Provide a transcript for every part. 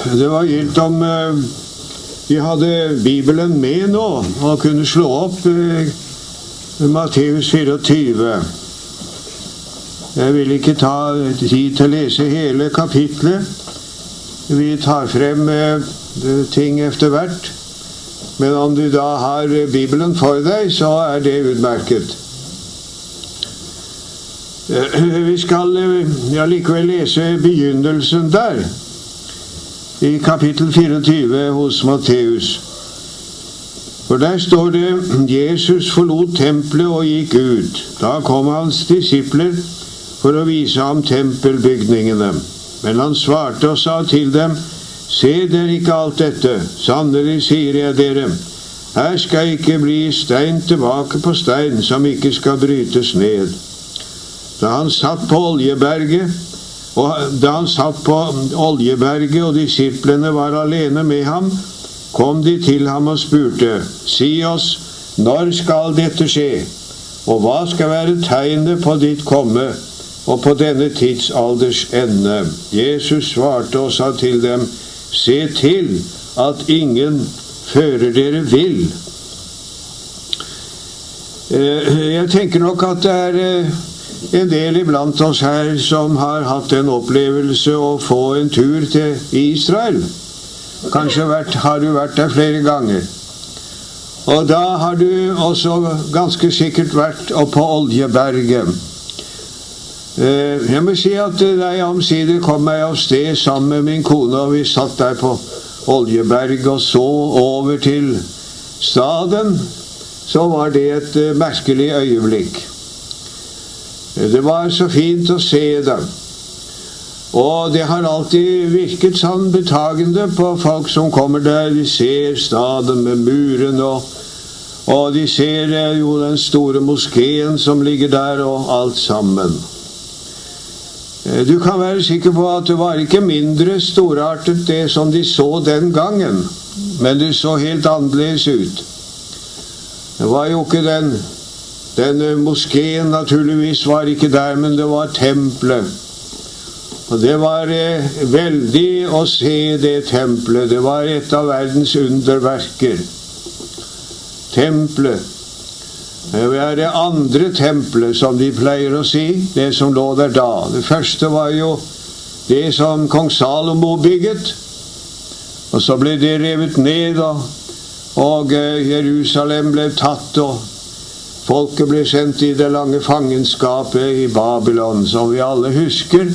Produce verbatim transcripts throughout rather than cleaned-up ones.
Det var gildt om uh, vi hadde Bibelen med nå, og kunne slå opp uh, Matteus fireogtyve. Jeg vil ikke ta tid til å lese hele kapitlet. Vi tar frem uh, ting etter hvert. Men om du da har Bibelen for deg, så er det utmerket. Uh, vi skal uh, ja, likevel lese begynnelsen der. I kapittel fireogtyve hos Matteus. For der står det: Jesus forlot tempelet og gikk ut. Da kom hans disipler for å vise ham tempelbygningene. Men han svarte og sa til dem: Se dere ikke alt dette? Sannelig sier jeg dere, her skal ikke bli stein tilbake på stein som ikke skal brytes ned. Da han satt på Oljeberget, Og da han satt på Oljeberget og disiplene var alene med ham, kom de til ham og spurte: Si oss, når skal dette skje? Og hva skal være tegnet på ditt komme og på denne tidsalders ende? Jesus svarte og sa til dem: Se til at ingen fører dere vill. Jeg tenker nok at det er en del iblant oss her som har hatt en opplevelse å få en tur til Israel. Kanskje vært, har du vært der flere ganger. Og da har du også ganske sikkert vært oppe på Oljeberget. Jeg må si at da jeg omsider kom meg av sted sammen med min kone, og vi satt der på Oljeberget og så over til staden, så var det et merkelig øyeblikk. Det var så fint å se dem. Og det har alltid virket sånn betagende på folk som kommer der. De ser staden med muren, og, og de ser jo den store moskeen som ligger der, og alt sammen. Du kan være sikker på at det var ikke mindre storartet det som de så den gangen, men det så helt annerledes ut. Det var jo ikke den Den moskeen naturligvis var ikke der, men det var tempelet. Og det var eh, veldig å se det tempelet. Det var et av verdens underverker. Tempelet. Det var det andre tempelet, som de pleier å si, det som lå der da. Det første var jo det som kong Salomo bygget. Og så ble det revet ned, og, og eh, Jerusalem ble tatt, og folket ble sendt i det lange fangenskapet i Babylon, som vi alle husker.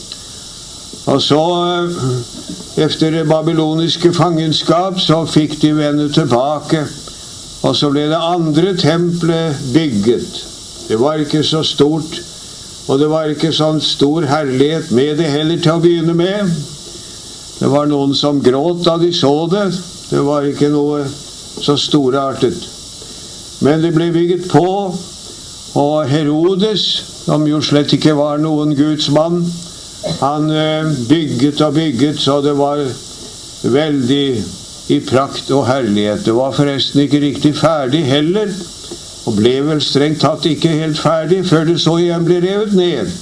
Og så, efter det babyloniske fangenskap, så fikk de vende tilbake. Og så ble det andre tempelet bygget. Det var ikke så stort, og det var ikke sånn stor herlighet med det heller til å begynne med. Det var noen som gråt da de så det. Det var ikke noe så storartet. Men det ble bygget på, og Herodes, som jo slett ikke var noen Guds mann, han bygget og bygget, så det var veldig i prakt og herlighet. Det var forresten ikke riktig ferdig heller, og ble vel strengt tatt ikke helt ferdig, før det så igjen ble revet ned.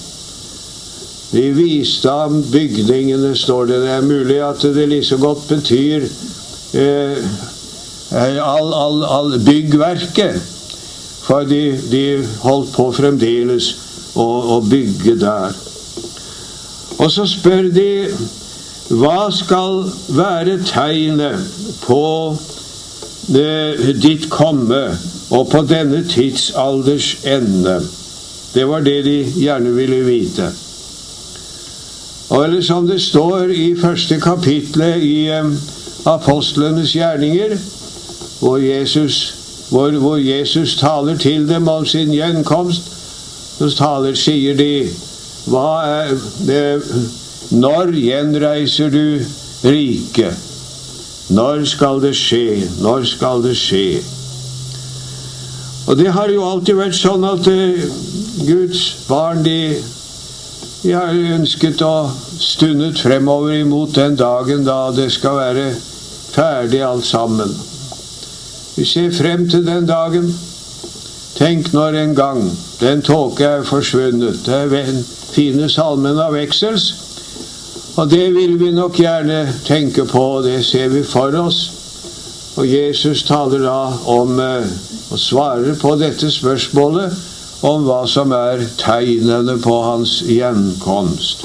De viste av bygningene, står det. Det er mulig at det like godt betyr eh, All, all, all byggverket, for de, de holdt på fremdeles å, å bygge der. Og så spør de: Hva skal være tegnet på det, ditt komme og på denne tidsalders ende? Det var det de gjerne ville vite. Og eller som det står i første kapitlet i um, Apostlenes gjerninger, Hvor Jesus, hvor, hvor Jesus taler til dem om sin gjenkomst, så taler, sier de: Hva er det, når gjenreiser du riket? Når skal det skje? Når skal det skje? Og det har jo alltid vært sånn at uh, Guds barn, de, de har ønsket å stundet fremover imot den dagen da det skal være ferdig alt sammen. Vi ser frem til den dagen. Tenk når en gang den tåke er forsvunnet. Det er den fine salmen av Veksels. Og det vil vi nok gjerne tenke på, det ser vi for oss. Og Jesus taler da om, og svarer på dette spørsmålet, om hva som er tegnene på hans gjenkomst.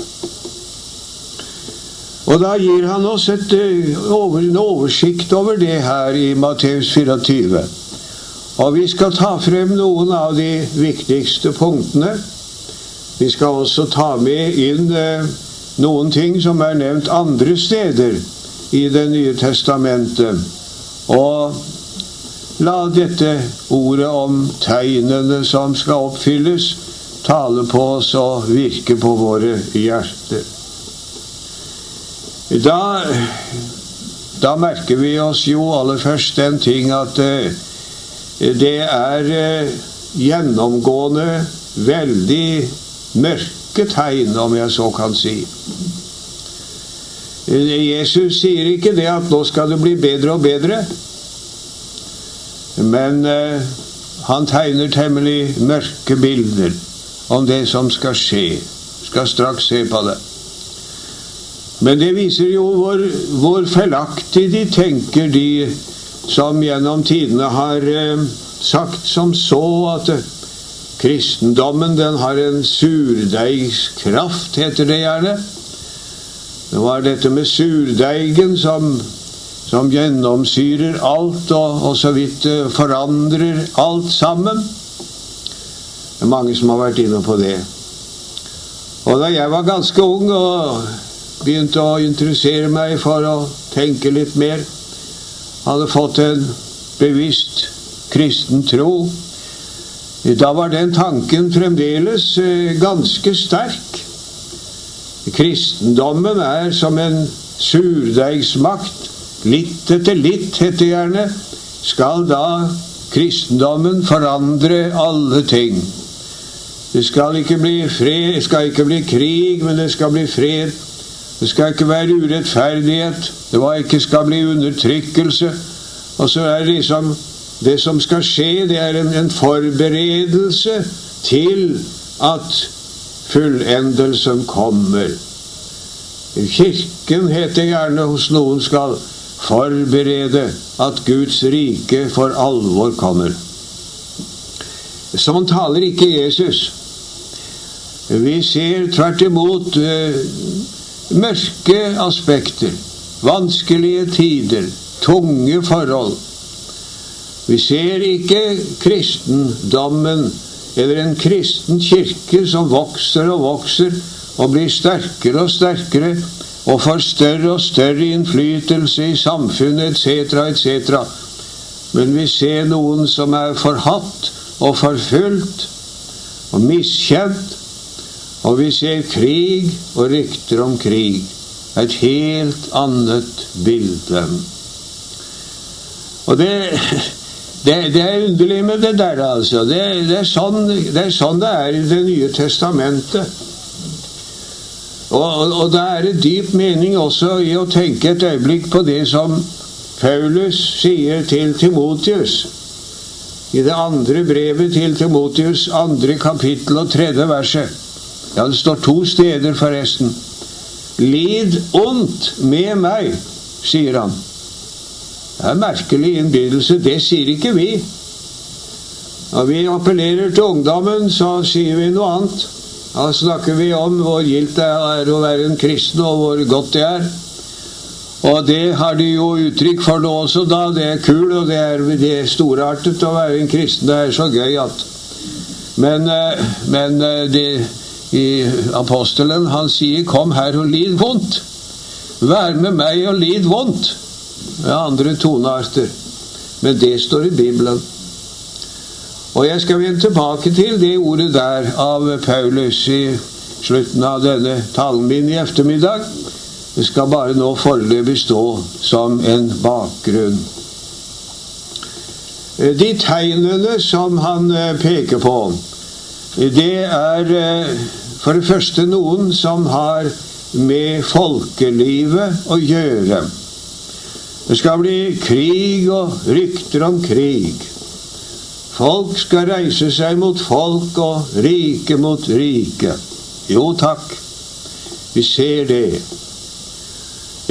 Og da gir han oss et, en oversikt over det her i Matteus fireogtyve. Og vi skal ta frem noen av de viktigste punktene. Vi skal også ta med inn eh, noen ting som er nevnt andre steder i Det nye testamentet. Og la dette ordet om tegnene som skal oppfylles, tale på oss og virke på våre hjerter. Da, da merker vi oss jo aller først den ting at eh, det er eh, gjennomgående veldig mørke tegn, om jeg så kan si. Jesus sier ikke det at nå skal det bli bedre og bedre, men eh, han tegner temmelig mørke bilder om det som skal skje. Skal straks se på det. Men det viser jo hvor, hvor feilaktig de tenker, de som gjennom tidene har eh, sagt som så at eh, kristendommen den har en surdeigskraft, heter det gjerne. Det var dette med surdeigen som, som gjennomsyrer alt og, og så vidt eh, forandrer alt sammen. Det er mange som har vært inne på det. Og da jeg var ganske ung og begynte å interessere meg for å tenke litt mer, hadde fått en bevisst kristen tro, da var den tanken fremdeles ganske sterk. Kristendommen er som en surdeigsmakt. Litt etter litt, heter gjerne, skal da kristendommen forandre alle ting. Det skal ikke bli fred, det skal ikke bli krig, men det skal bli fred. Det skal ikke være urettferdighet, det var ikke skal bli undertrykkelse. Og så er det liksom, det som skal skje, det er en, en forberedelse til at fullendelsen kommer. Kirken heter gjerne hos noen skal forberede at Guds rike for alvor kommer. Sånn taler ikke Jesus. Vi ser tvert imot eh, mørke aspekter, vanskelige tider, tunge forhold. Vi ser ikke kristendommen eller en kristen kirke som vokser og vokser og blir sterkere og sterkere og får større og større innflytelse i samfunnet et cetera et cetera. Men vi ser noen som er forhatt og forfulgt og miskjent. Og vi ser krig og rykter om krig. Et helt annet bilde. Og det, det, det er underlig med det der, altså. Det, det, er sånn, det er sånn det er i Det nye testamentet. Og, og, og det er en dyp mening også i å tenke et øyeblikk på det som Paulus sier til Timotheus. I det andre brevet til Timotheus, andre kapittel og tredje verset. Ja, det står to steder forresten. Lid ondt med meg, sier han. Det er merkelig innbydelse, det sier ikke vi. Når vi appellerer til ungdommen, så sier vi noe annet. Da snakker vi om hvor gildt det er å være en kristen, og hvor godt det er. Og det har de jo uttrykk for nå også da. Det er kul, og det er, det er storartet å være en kristen. Det er så gøy at... Men, men det... I apostelen, han sier, kom her og lid vondt. Vær med meg og lid vondt. Med andre tonearter. Men det står i Bibelen. Og jeg skal vende tilbake til det ordet der av Paulus i slutten av denne talen min i eftermiddag. Det skal bare nå foreløpig stå som en bakgrunn. De tegnene som han peker på, det er for det første noen som har med folkelivet å gjøre. Det skal bli krig og rykter om krig. Folk skal reise seg mot folk og rike mot rike. Jo takk, vi ser det.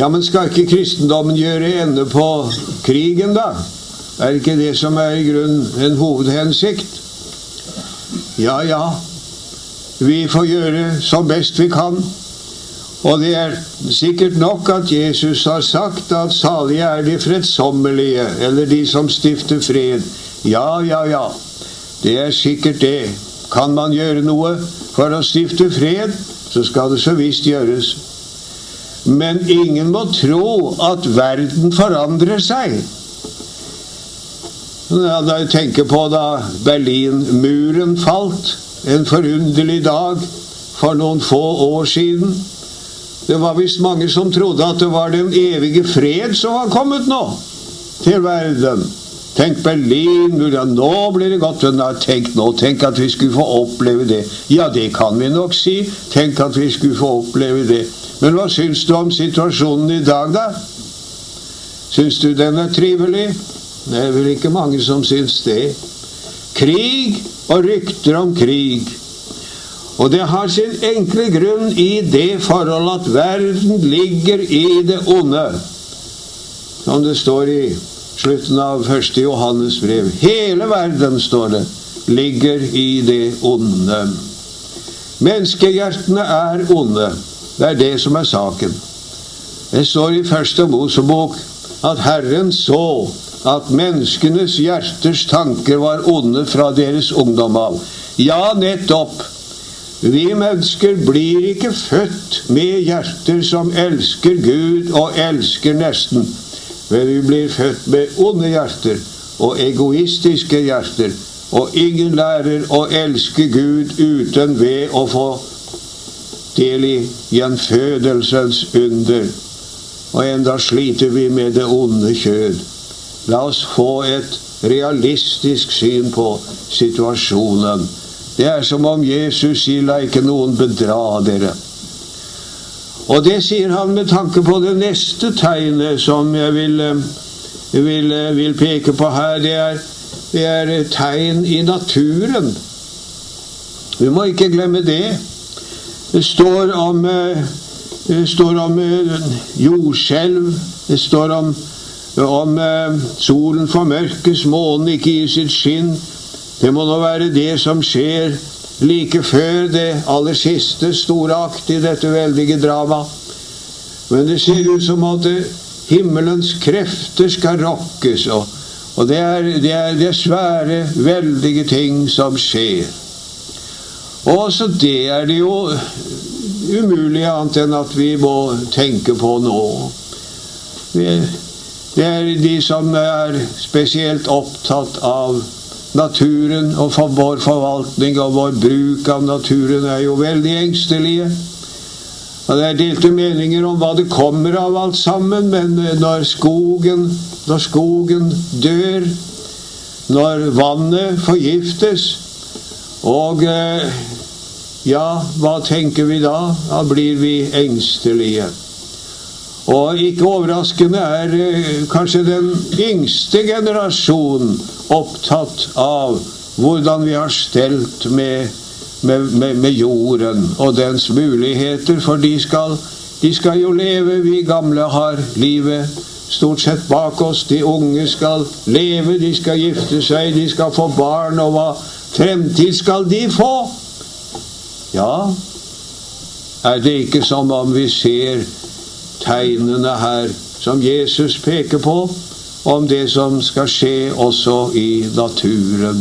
Ja, men skal ikke kristendommen gjøre ende på krigen da? Er ikke det som er i grunn en hovedhensikt? Ja, ja, vi får gjøre så best vi kan. Og det er sikkert nok at Jesus har sagt at salige er de fredsommelige, eller de som stifter fred. Ja, ja, ja, det er sikkert det. Kan man gjøre noe for å stifte fred, så skal det så visst gjøres. Men ingen må tro at verden forandrer seg. Da jeg tenker på da Berlinmuren falt, en forunderlig dag for noen få år siden. Det var visst mange som trodde at det var den evige fred som var kommet nå til verden. Tenk Berlinmuren, nå blir det godt. Tenk nå, tenk at vi skulle få oppleve det. Ja, det kan vi nok si. Tenk at vi skulle få oppleve det. Men hva syns du om situasjonen i dag da? Syns du den er trivelig? Det er vel ikke mange som syns det. Krig og rykter om krig. Og det har sin enkle grunn i det forhold at verden ligger i det onde. Som det står i slutten av første Johannes brev. Hele verden, står det, ligger i det onde. Menneskehjertene er onde. Det er det som er saken. Det står i første Mosebok at Herren så at menneskenes hjerters tanker var onde fra deres ungdom av. Ja, nettopp. Vi mennesker blir ikke født med hjerter som elsker Gud og elsker nesten. Men vi blir født med onde hjerter og egoistiske hjerter. Og ingen lærer å elske Gud uten ved å få del i gjenfødelsens under. Og enda sliter vi med det onde kjød. La oss få et realistisk syn på situasjonen. Det er som om Jesus sier, la ikke noen bedra dere. Og det sier han med tanke på det neste tegnet som jeg vil, vil, vil peke på her. Det er, det er tegn i naturen. Vi må ikke glemme det. Det står om, det står om jordskjelv. Det står om, om solen formørkes, månen ikke gir sitt skinn. Det må nå være det som skjer like før det aller siste store akt i dette veldige drama. Men det ser ut som at himmelens krefter skal rokkes, og, og det, er, det, er, det er svære, veldige ting som skjer. Og så det er det jo umulig annet enn at vi må tenke på nå. Det er de som er spesielt opptatt av naturen og for vår forvaltning og vår bruk av naturen er jo veldig engstelige. Og det er delte meninger om hva det kommer av alt sammen, men når skogen, når skogen dør, når vannet forgiftes, og ja, hva tenker vi da? Da blir vi engstelige. Og ikke overraskende er kanskje den yngste generasjonen opptatt av hvordan vi har stelt med, med, med, med jorden og dens muligheter, for de skal, de skal jo leve. Vi gamle har livet stort sett bak oss. De unge skal leve, de skal gifte seg, de skal få barn, og hva fremtid skal de få? Ja, er det ikke som om vi ser tegnene her som Jesus peker på om det som skal skje også i naturen.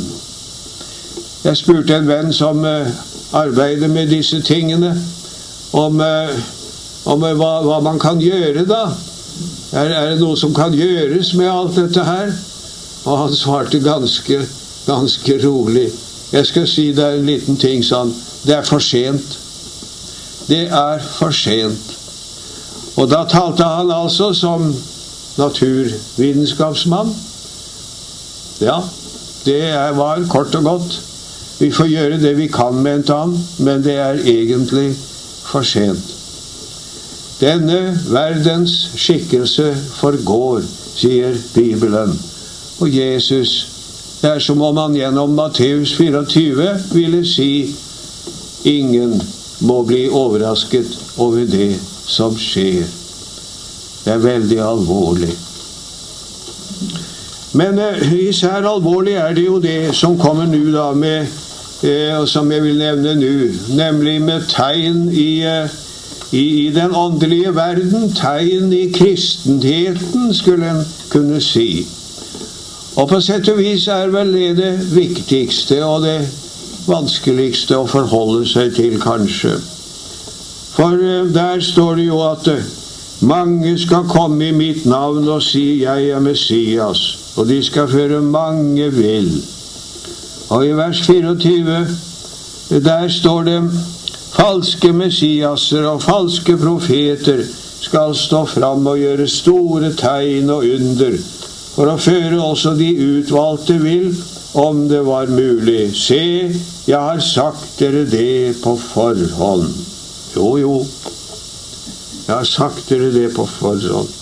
Jeg spurte en venn som uh, arbeider med disse tingene om, uh, om uh, hva, hva man kan gjøre da. Er, er det noe som kan gjøres med alt dette her? Og han svarte ganske, ganske rolig. Jeg skal si deg en liten ting sånn. Det er for sent. Det er for sent. Og da talte han altså som naturvitenskapsmann. Ja, det var kort og godt. Vi får gjøre det vi kan, mente han, men det er egentlig for sent. Denne verdens skikkelse forgår, sier Bibelen. Og Jesus, det er som om han gjennom Matteus fireogtyve ville si, ingen må bli overrasket over det som skjer. Det er veldig alvorlig. Men eh, især alvorlig er det jo det som kommer nå da med, eh, og som jeg vil nevne nå, nemlig med tegn i, eh, i, i den åndelige verden, tegn i kristenheten, skulle en kunne si. Og på sett og vis er vel det det viktigste og det vanskeligste å forholde seg til, kanskje. For eh, der står det jo at eh, mange skal komme i mitt navn og si, jeg er Messias, og de skal føre mange vill. Og i vers fireogtyve, der står det, falske messiaser og falske profeter skal stå fram og gjøre store tegn og under, for å føre også de utvalgte vill, om det var mulig. Se, jeg har sagt dere det på forhånd. Jo, jo. Jeg har sagt dere det på forhånd.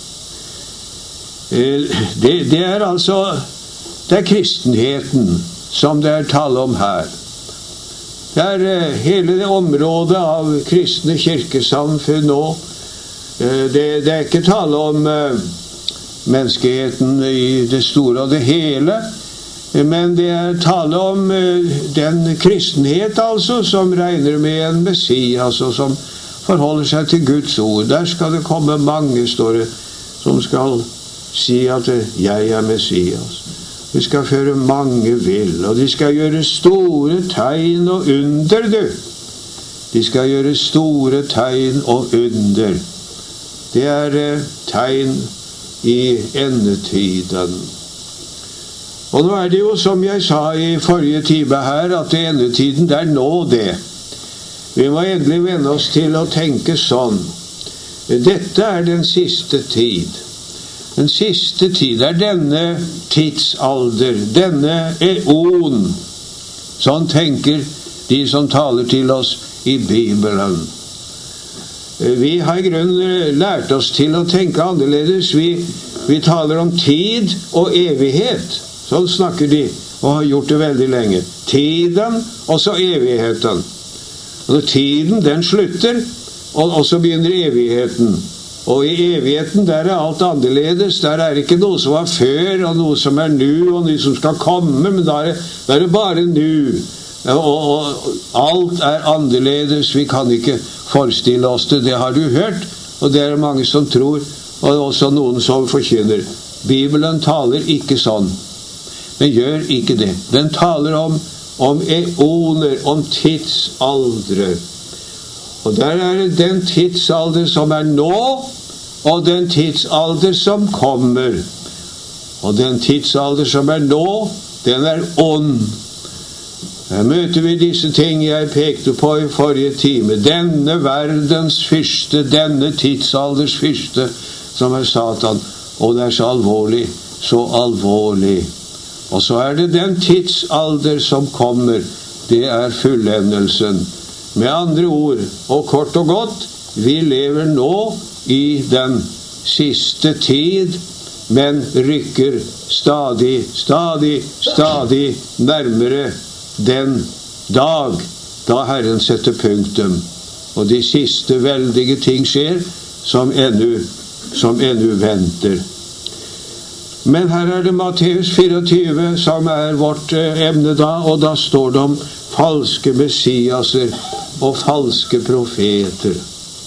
Det, det er altså det er kristenheten som det er tale om her. Det er hele det området av kristne kirkesamfunn nå. Det, det er ikke tale om menneskeheten i det store og det hele, men det er tale om den kristenhet altså som regner med en Messias og som forholder seg til Guds ord. Der skal det komme mange, står det, som skal si at jeg er Messias. De skal føre mange vill, og de skal gjøre store tegn og under, du. De skal gjøre store tegn og under. Det er eh, tegn i endetiden. Og nå er det jo, som jeg sa i forrige time her, at endetiden, det er nå det. Vi må endelig vende oss til å tenke sånn. Dette er den siste tid. Den siste tid er denne tidsalder, denne eon. Sånn tenker de som taler til oss i Bibelen. Vi har i grunnen lært oss til å tenke annerledes. Vi, vi taler om tid og evighet. Sånn snakker de, og har gjort det veldig lenge. Tiden og så evigheten. Og tiden, den slutter, og, og så begynner evigheten. Og i evigheten, der er alt annerledes. Der er ikke noe som var før, og noe som er nu, og noe som skal komme, men der er, der er bare nu. Og, og, og alt er annerledes. Vi kan ikke forestille oss det. Det har du hørt, og det er mange som tror, og også noen som forkynner. Bibelen taler ikke sånn. Den gjør ikke det. Den taler om om eoner, om tidsaldre. Og der er det den tidsalder som er nå, og den tidsalder som kommer. Og den tidsalder som er nå, den er ånd. Her møter vi disse ting jeg pekte på i forrige time. Denne verdens fyrste, denne tidsalders fyrste, som er Satan. Og det er så alvorlig, så alvorlig. Og så er det den tidsalder som kommer. Det er fullendelsen. Med andre ord, og kort og godt, vi lever nå i den siste tid, men rykker stadig, stadig, stadig nærmere den dag da Herren setter punktum. Og de siste veldige ting skjer som ennå, som ennå venter. Men her er det Matteus fireogtyve som er vårt emne da, og da står det om falske messiaser og falske profeter.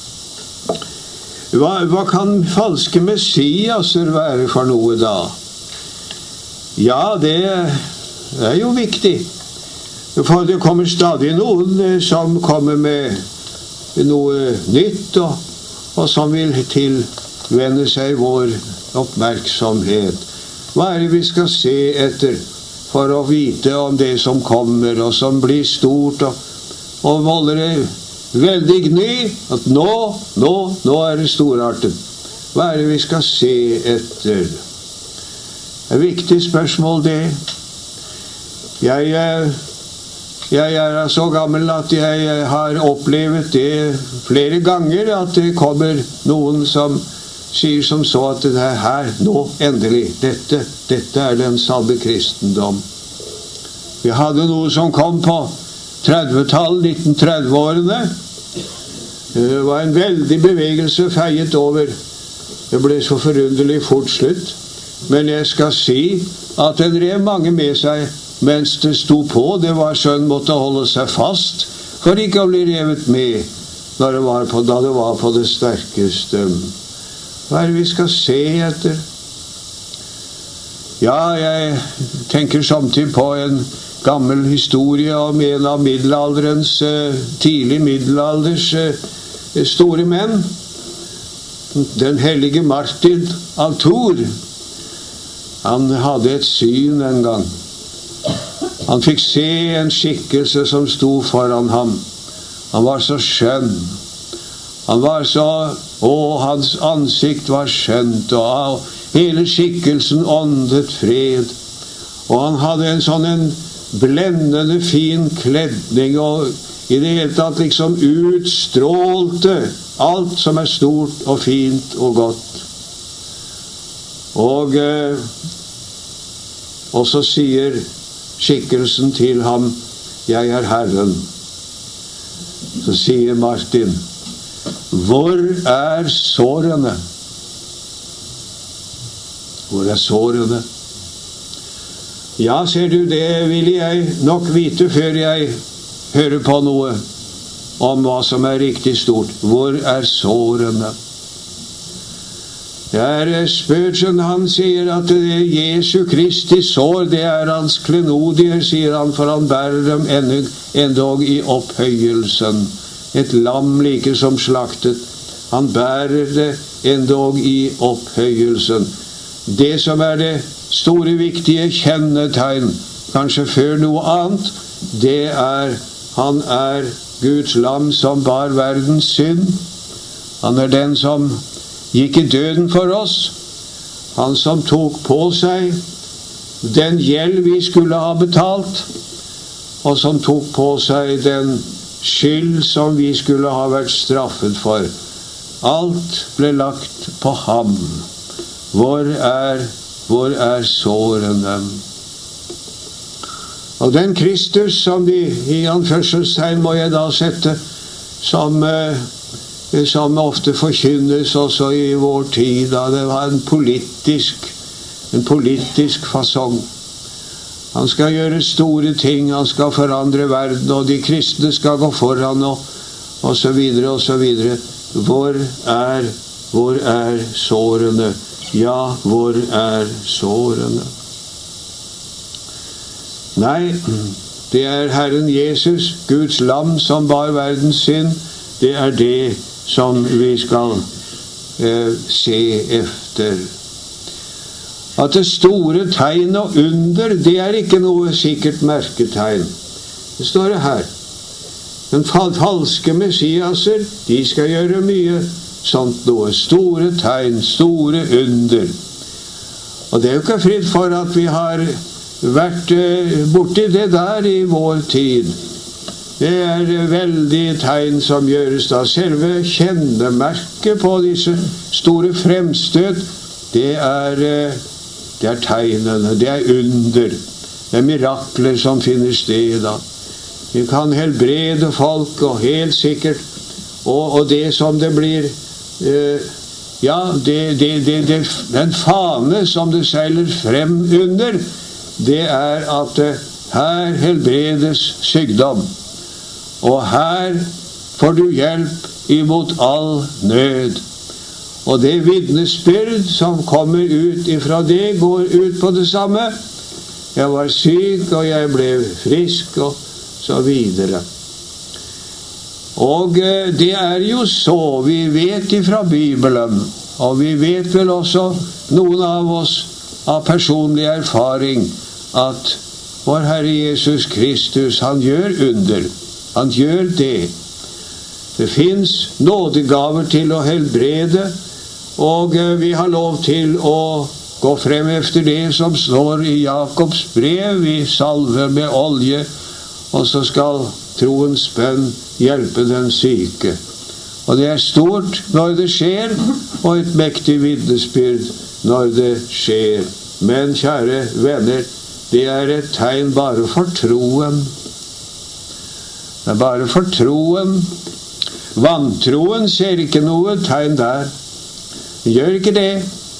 Hva, hva kan falske messiaser være for noe da? Ja, det er jo viktig. For det kommer stadig noen som kommer med noe nytt, og, og som vil tilvende seg vår oppmerksomhet. Hva er det vi skal se etter for å vite om det som kommer, og som blir stort, og, og volder det veldig gny, at nå, nå, nå er det storartet. Hva er det vi skal se etter? Det er et viktig spørsmål, det. Jeg, jeg er så gammel at jeg har opplevd det flere ganger, at det kommer noen som sier som så at det er her, nå, endelig, dette, dette er den sanne kristendom. Vi hadde noe som kom på trettitallet, nitten tretti-årene. Det var en veldig bevegelse feiet over Det ble så forunderlig fort slutt. Men jeg skal si at den rev mange med seg mens det sto på. Det var så en måtte holde seg fast for ikke å bli revet med når det var på, da det var på det sterkeste. Hva er det vi skal se etter? Ja, jeg tenker samtidig på en gammel historie om en av middelalderens, tidlig middelalders store menn. Den hellige Martin av Tours. Han hadde et syn en gang. Han fikk se en skikkelse som sto foran ham. Han var så skjønn. Han var så, å, hans ansikt var skjønt, og hele skikkelsen åndet fred. Og han hadde en sånn en blendende fin kledning, og i det hele tatt liksom utstrålte alt som er stort og fint og godt. Og, eh, og så sier skikkelsen til ham, jeg er Herren. Så sier Martin, hvor er sårene? Hvor er sårene? Ja, ser du, det vil jeg nok vite før jeg hører på noe om hva som er riktig stort. Hvor er sårene? Det er Spurgeon, han sier at det er Jesu Kristi sår, det er hans klenodier, sier han, for han bærer dem endog i opphøyelsen. Et lam like som slaktet. Han bærer det endog i opphøyelsen. Det som er det store, viktige kjennetegn, kanskje før noe annet, det er, han er Guds lam som bar verdens synd. Han er den som gikk i døden for oss. Han som tok på seg den gjeld vi skulle ha betalt, og som tok på seg den skyld som vi skulle ha vært straffet for. Alt ble lagt på ham. Hvor er, hvor er sårene? Og den Kristus som vi i anførselstegn må jeg da sette som eh, som ofte forkynnes også i vår tid, da det var en politisk en politisk fasong. Han skal gjøre store ting, han skal forandre verden, og de kristne skal gå foran, og, og så videre, og så videre. Hvor er, hvor er sårene? Ja, hvor er sårene? Nei, det er Herren Jesus, Guds lam som bar verdens synd. Det er det som vi skal eh, se efter. At det store tegn og under, det er ikke noe sikkert merketegn. Det står det her. Men falske messiaser, de skal gjøre mye sånt noe. Store tegn, store under. Og det er jo ikke fritt for at vi har vært eh, borti det der i vår tid. Det er veldige tegn som gjøres da. Selve kjennemerket på disse store fremstøt, det er, det er tegnene, det er under. Det er mirakler som finner sted da. Vi kan helbrede folk, og helt sikkert, og, og det som det blir, eh, ja, det, det, det, det, den fane som det seiler frem under, det er at eh, her helbredes sykdom. Og her får du hjelp imot all nød. Og det vitnesbyrd som kommer ut ifra det, går ut på det samme. Jeg var syk, og jeg ble frisk, og så videre. Og det er jo så, vi vet ifra Bibelen, og vi vet vel også, noen av oss, av personlig erfaring, at vår Herre Jesus Kristus, han gjør under. Han gjør det. Det finnes nådegaver til å helbrede, og vi har lov til å gå frem efter det som står i Jakobs brev, i salve med olje, og så skal troens bønn hjelpe den syke. Og det er stort når det skjer, og et mektig vitnesbyrd når det skjer. Men kjære venner, det er et tegn bare for troen. Det er bare for troen. Vantroen ser ikke noe tegn der. Gjør ikke det.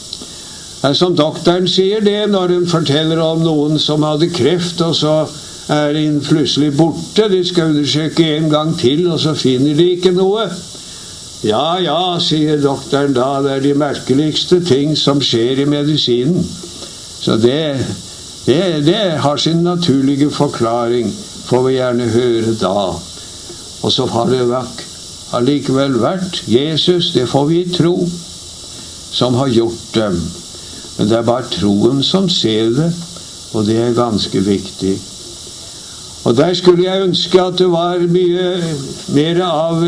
Som doktoren sier det når hun forteller om noen som hadde kreft, og så er den plutselig borte. De skal undersøke en gang til, og så finner de ikke noe. Ja, ja, sier doktoren da, det er de merkeligste ting som skjer i medisinen. Så det, det, det har sin naturlige forklaring, får vi gjerne høre da. Og så har det vært, har likevel vært Jesus, det får vi tro, som har gjort dem. Men det er bare troen som ser det, og det er ganske viktig. Og der skulle jeg ønske at det var mye mer av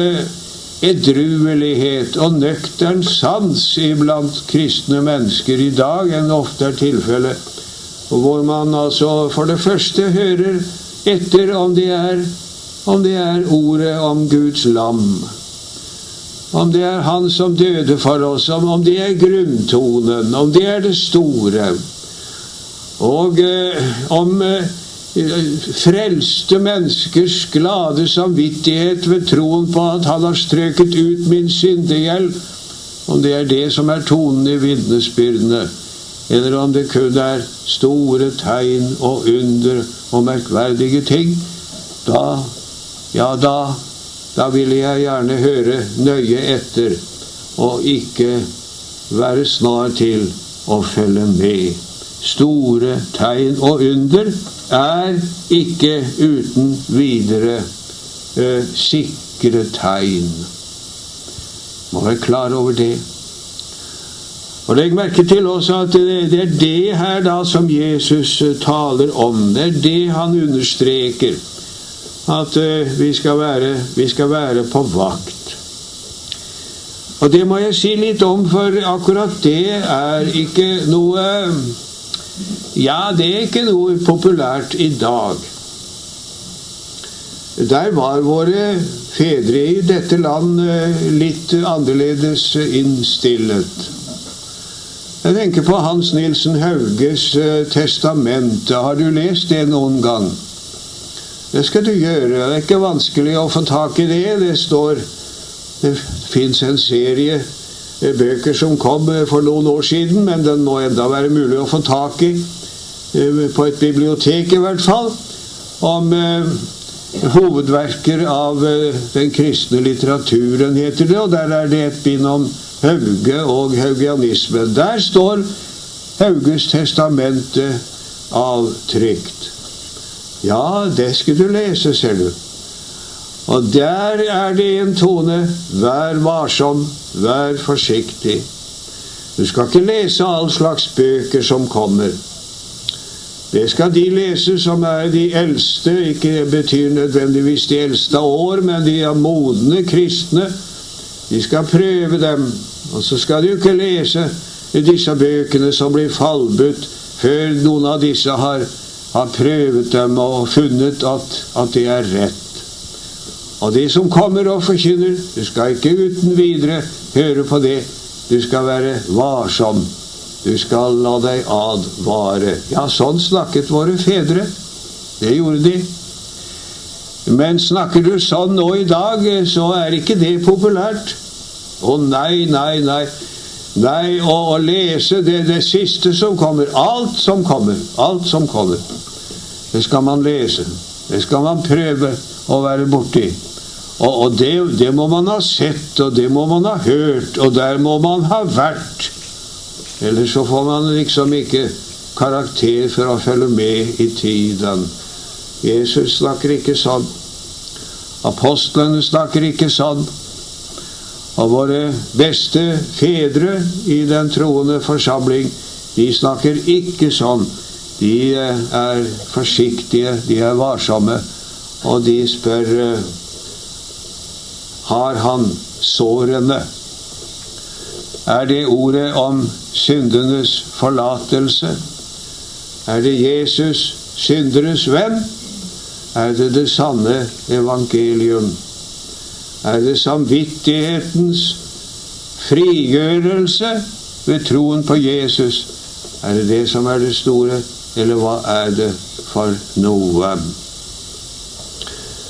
edruelighet og nøktern sans iblant kristne mennesker i dag enn ofte er tilfelle. Og hvor man altså for det første hører etter om det er, om det er ordet om Guds lam. Om det er han som døde for oss, om det er grunntonen, om det er det store. Og eh, om eh, frelste menneskers glade samvittighet ved troen på at han har strøket ut min syndegjeld, om det er det som er tonen i vitnesbyrdene, eller om det kun er store tegn og under og merkverdige ting, da, ja da, da vil jeg gjerne høre nøye etter, og ikke være snar til å følge med. Store tegn og under er ikke uten videre eh, sikre tegn. Må være klar over det. Og legg merke til også at det, det er det her da som Jesus taler om. Det er det han understreker. At uh, vi, skal være, vi skal være på vakt. Og det må jeg si litt om, for akkurat det er ikke noe, ja, det er ikke noe populært i dag. Der var våre fedre i dette land uh, litt annerledes innstillet. Jeg tenker på Hans Nilsen Hauges uh, testamente. Har du lest det noen gang? Det skal du gjøre. Det er ikke vanskelig å få tak i det. Det står, det finnes en serie bøker som kom for noen år siden, men den må enda være mulig å få tak i, på et bibliotek i hvert fall, om eh, hovedverker av eh, den kristne litteraturen, heter det, og der er det et bind om Hauge og haugianisme. Der står Hauges testamente avtrykt. Ja, det skal du lese, ser du. Og der er det en tone. Vær varsom, vær forsiktig. Du skal ikke lese all slags bøker som kommer. Det skal de lese som er de eldste, ikke betyr nødvendigvis de eldste år, men de er modne kristne. De skal prøve dem, og så skal du ikke lese disse bøkene som blir fallbudt før noen av disse har har prøvet dem og funnet at, at det er rett. Og de som kommer og forkynner, du skal ikke uten videre høre på det. Du skal være varsom. Du skal la deg advare. Ja, sånn snakket våre fedre. Det gjorde de. Men snakker du sånn nå i dag, så er ikke det populært. Å nei, nei, nei. Nei, å lese det, det siste som kommer. Alt som kommer. Alt som kommer. Det skal man lese. Det skal man prøve å være borti. Og, og det, det må man ha sett, og det må man ha hørt, og der må man ha vært. Ellers så får man liksom ikke karakter for å følge med i tiden. Jesus snakker ikke sånn. Apostlene snakker ikke sånn. Og våre beste fedre i den troende forsamling, de snakker ikke sånn. De er forsiktige, de er varsomme, og de spør, har han sårene? Er det ordet om syndenes forlatelse? Er det Jesus, synderes venn? Er det det sanne evangelium? Er det samvittighetens frigjørelse ved troen på Jesus? Er det det som er det store, eller hva er det for noe?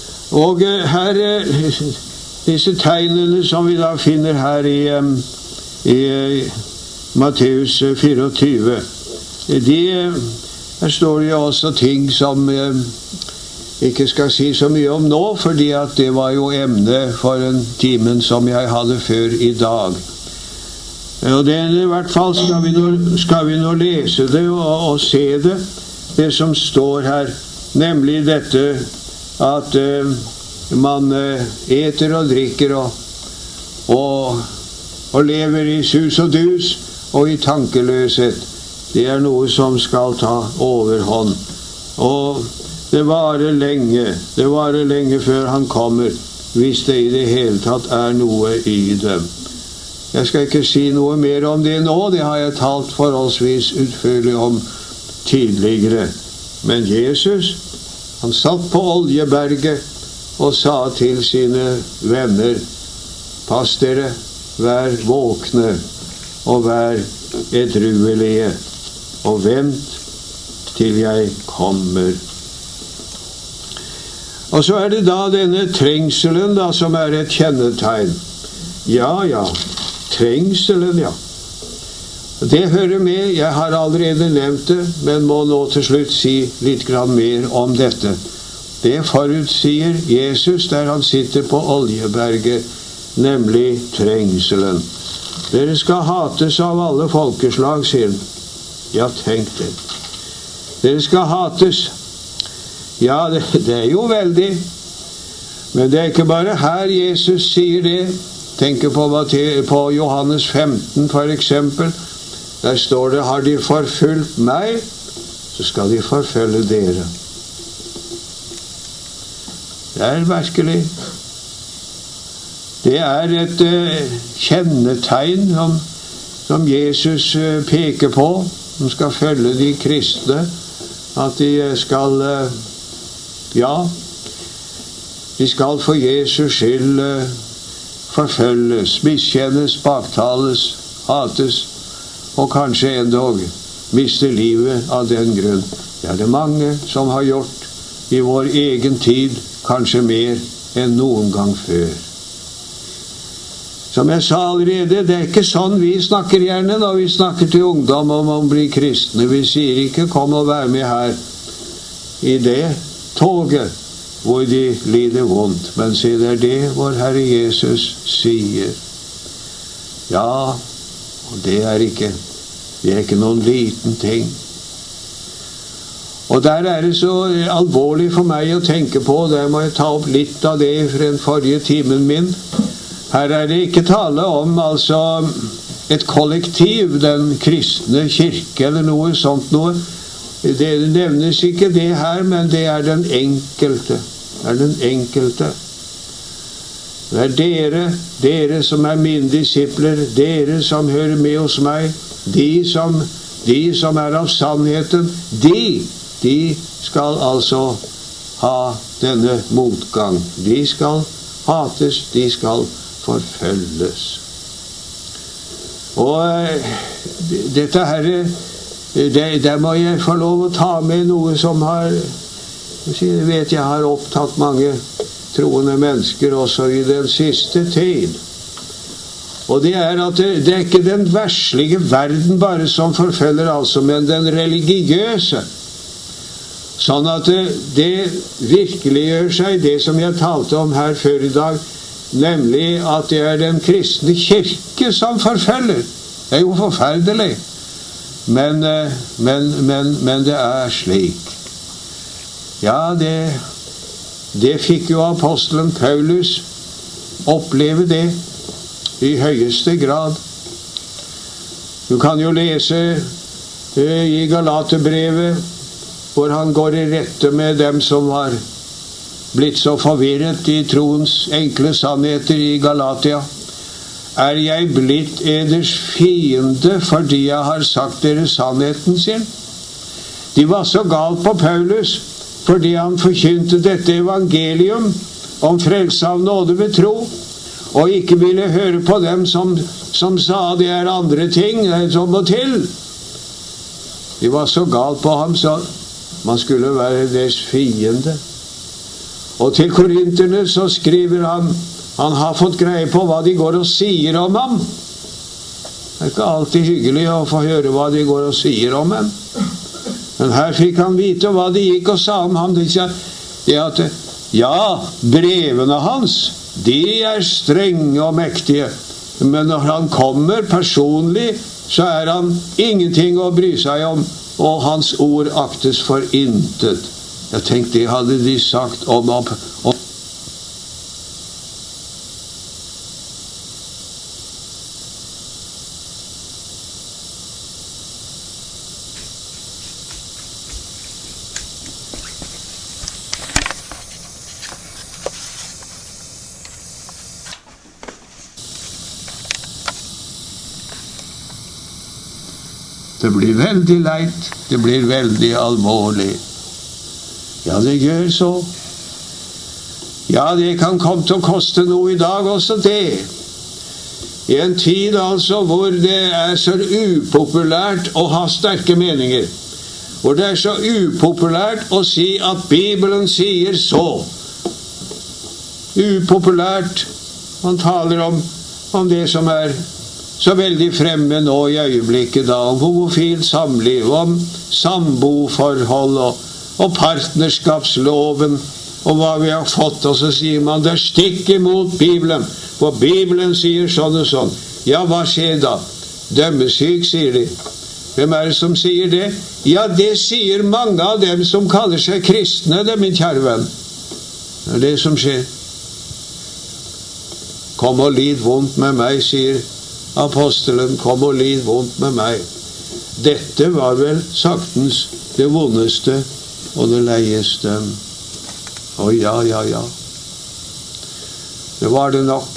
Og her, disse tegnene som vi da finner her i, i Matteus fireogtyve. De, her står det jo også ting som jeg ikke skal si så mye om nå, fordi at det var jo emne for en timen som jeg hadde før i dag. Og det, i hvert fall skal vi nå, skal vi nå lese det og, og se det, det som står her, nemlig dette at uh, man uh, eter og drikker og, og, og lever i sus og dus og i tankeløshet. Det er noe som skal ta overhånd. Og det varer lenge, det varer lenge før han kommer, hvis det i det hele tatt er noe i dem. Jeg skal ikke si noe mer om det nå, det har jeg talt forholdsvis utførlig om tidligere. Men Jesus, han satt på Oljeberget og sa til sine venner, pass dere, vær våkne og vær edruelige, og vent til jeg kommer. Og så er det da denne trengselen da, som er et kjennetegn. Ja, ja, trengselen, ja. Det hører med, jeg har allerede nevnt det, men må nå til slutt si litt grann mer om dette. Det forutsier Jesus der han sitter på Oljeberget, nemlig trengselen. Dere skal hates av alle folkeslag, sier han. Ja, tenk det. Dere skal hates. Ja, det, det er jo veldig. Men det er ikke bare her Jesus sier det. Tenker på, på Johannes femten for eksempel. Der står det, har de forfulgt meg, så skal de forfølge dere. Det er virkelig. Det er et uh, kjennetegn som, som Jesus uh, peker på, som skal følge de kristne, at de skal, uh, ja, de skal for Jesus skyld uh, forfølges, miskjennes, baktales, hates, og kanskje endog miste livet av den grunn. Det er det mange som har gjort i vår egen tid, kanskje mer enn noen gang før. Som jeg sa allerede, det er ikke sånn vi snakker gjerne når vi snakker til ungdom om å bli kristne. Vi sier ikke, kom og vær med her i det toget hvor de lider vondt. Men se, det er det vår Herre Jesus sier. Ja, og det er ikke, det er ikke noen liten ting. Og der er det så alvorlig for meg å tenke på, der må jeg ta opp litt av det fra den forrige timen min. Her er det ikke tale om altså et kollektiv, den kristne kirke eller noe sånt noe. Det nevnes ikke det her, men det er den enkelte. Det er den enkelte. Det er dere, dere som er mine disipler, dere som hører med hos meg, de som, de som er av sannheten, de, de skal altså ha denne motgang. De skal hates, de skal forfølges. Og dette her, det, der må jeg få lov å ta med noe som har, jeg vet jeg har opptatt mange troende mennesker også i den siste tid. Og det er at det, det er ikke den verslige verden bare som forfølger altså, men den religiøse. Sånn at det, det virkelig gjør seg det som jeg talte om her før i dag, nemlig at det er den kristne kirke som forfølger. Det er jo forferdelig. Men, men, men, men det er slik. Ja, det, det fikk jo apostelen Paulus oppleve det i høyeste grad. Du kan jo lese i Galaterbrevet, hvor han går i rette med dem som var blitt så forvirret i troens enkle sannheter i Galatia. Er jeg blitt eders fiende fordi jeg har sagt dere sannheten sin? De var så galt på Paulus fordi han forkynte dette evangelium om frelse av nåde ved tro, og ikke ville høre på dem som, som sa det er andre ting som må til. De var så galt på ham så man skulle være deres fiende. Og til korinterne så skriver han, han har fått greie på hva de går og sier om ham. Det er ikke alltid hyggelig å få høre hva de går og sier om ham. Men her fikk han vite hva de gikk og sa om ham. Det at, ja, brevene hans, de er strenge og mektige. Men når han kommer personlig, så er han ingenting å bry seg om, og hans ord aktes for intet. Jeg tenkte, det hadde de sagt om opp. om Det blir veldig leit, det blir veldig alvorlig. Ja, det gjør så. Ja, det kan komme til å koste noe i dag også det. I en tid altså hvor det er så upopulært å ha sterke meninger. Hvor det er så upopulært å si at Bibelen sier så. Upopulært. Man taler om, om det som er så veldig fremme nå i øyeblikket da, om homofilt samliv, om samboforhold og, og partnerskapsloven, og hva vi har fått, og så sier man, det er stikk imot Bibelen, for Bibelen sier sånn og sånn. Ja, hva skjer da? Dømmesyk, sier de. Hvem er det som sier det? Ja, det sier mange av dem som kaller seg kristne, det, min kjære venn. Det er det som skjer. Kom og lid vondt med meg, sier apostelen, kom og lid vondt med meg. Dette var vel saktens det vondeste og det leieste. Å ja, ja, ja. Det var det nok.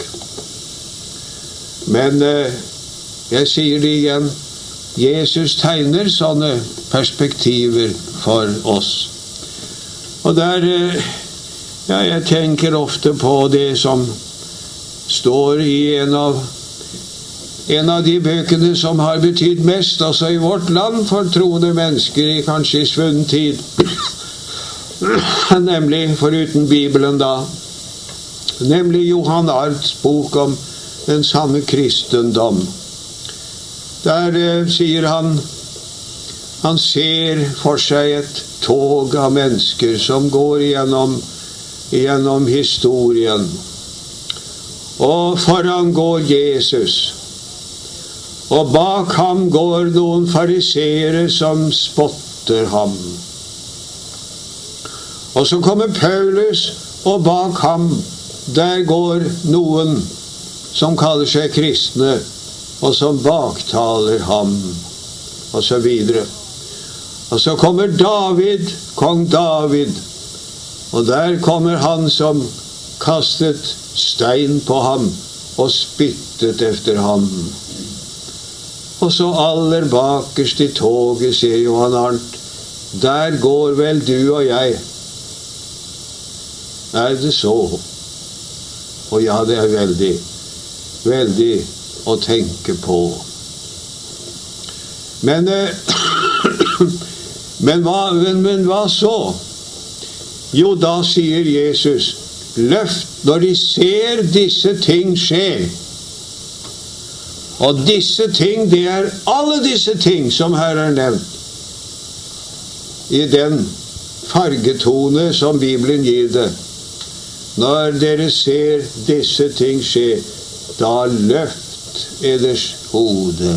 Men eh, jeg sier det igjen, Jesus tegner sånne perspektiver for oss. Og der, eh, ja, jeg tenker ofte på det som står i en av En av de bøkene som har betydd mest også i vårt land for troende mennesker i kanskje i svunnen tid. Nemlig, foruten Bibelen da, nemlig Johan Arts bok om den sanne kristendom. Der eh, sier han, han ser for seg et tog av mennesker som går gjennom, gjennom historien. Og foran går Jesus. Og bak ham går noen fariseere som spotter ham. Og så kommer Paulus, og bak ham, der går noen som kaller seg kristne, og som baktaler ham, og så videre. Og så kommer David, kong David, og der kommer han som kastet stein på ham, og spyttet efter ham. Og så aller bakerst i toget, sier Johan Arndt, der går vel du og jeg. Er det så? Og ja, det er veldig, veldig å tenke på. Men, men, hva, men, men hva så? Jo, da sier Jesus, løft når de ser disse ting skje. Og disse ting, det er alle disse ting som her er nevnt i den fargetone som Bibelen gir det. Når dere ser disse ting skje, da løft eders hoder.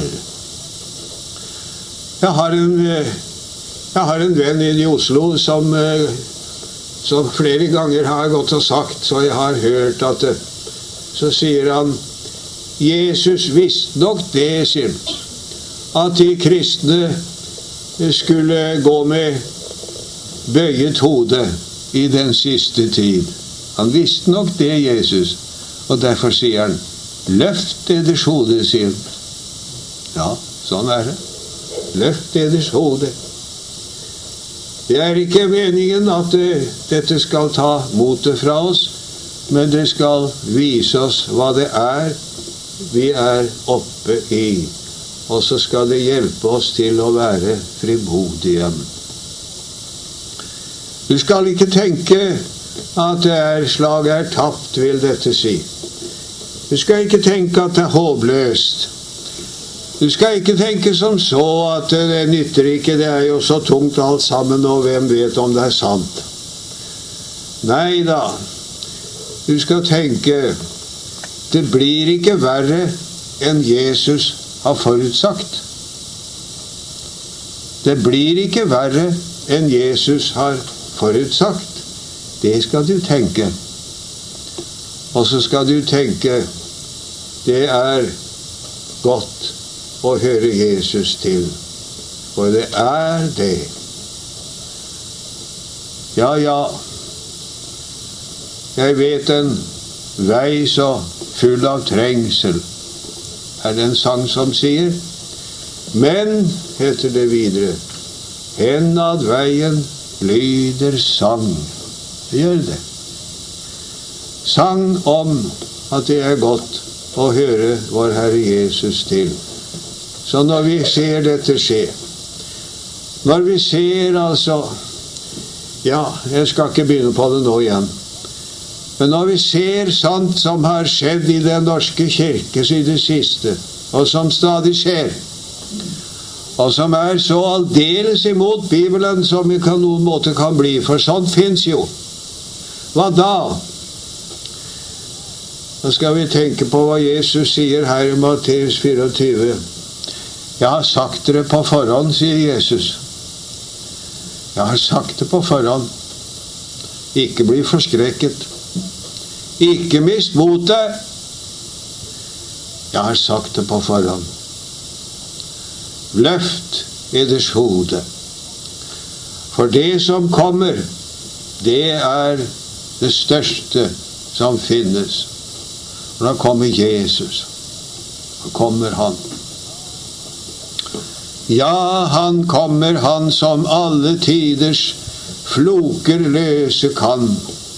Jeg har en, jeg har en venn i Oslo som, som flere ganger har gått og sagt, så jeg har hørt at det, så sier han, Jesus visste nok det, sier han, at de kristne skulle gå med bøyet hode i den siste tid. Han visste nok det, Jesus, og derfor sier han, løft eders hode, sier han. Ja, sånn er det. Løft eders hode. Det er ikke meningen at uh, dette skal ta motet fra oss, men det skal vise oss hva det er vi er oppe i, og så skal det hjelpe oss til å være frimodige. Du skal ikke tenke at det er slaget er tapt, vil dette si. Du skal ikke tenke at det er håpløst. Du skal ikke tenke som så at det nytter ikke, det er jo så tungt alt sammen, og hvem vet om det er sant. Nei da, du skal tenke, det blir ikke verre enn Jesus har forutsagt. Det blir ikke verre enn Jesus har forutsagt. Det skal du tenke. Og så skal du tenke, det er godt å høre Jesus til. For det er det. Ja, ja. Jeg vet en vei så full av trengsel. Er det en sang som sier? Men, heter det videre, henad veien lyder sang. Gjør det. Sang om at det er godt å høre vår Herre Jesus til. Så når vi ser dette skje, når vi ser altså, ja, jeg skal ikke begynne på det nå igjen, men når vi ser sånt som har skjedd i den norske kirke i det siste, og som stadig skjer, og som er så aldeles imot Bibelen som vi på noen måte kan bli, for sånt finnes jo. Hva da? Da skal vi tenke på hva Jesus sier her i Matteus fireogtyve. Jeg har sagt dere på forhånd, sier Jesus. Jeg har sagt det på forhånd. Ikke bli forskrekket. Ikke mist motet. Jeg har sagt det på forhånd. Løft eders hode. For det som kommer, det er det største som finnes. Og da kommer Jesus. Da kommer han. Ja, han kommer, han som alle tiders floker løse kan.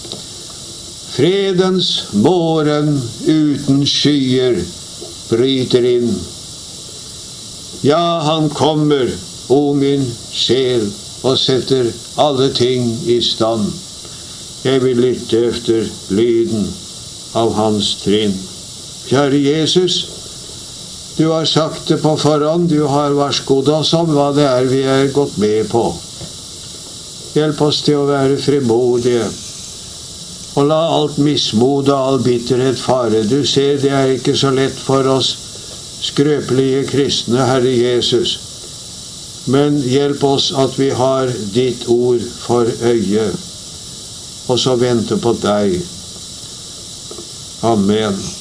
Fredens morgen uten skyer bryter inn. Ja, han kommer, o min sjel, og setter alle ting i stand. Jeg vil lytte efter lyden av hans trinn. Kjære Jesus, du har sagt det på forhånd, du har varskodd oss om hva det er vi er gått med på. Hjelp oss til å være frimodige, og la alt mismod og all bitterhet fare. Du ser, det er ikke så lett for oss skrøpelige kristne, Herre Jesus. Men hjelp oss at vi har ditt ord for øye, og så vente på deg. Amen.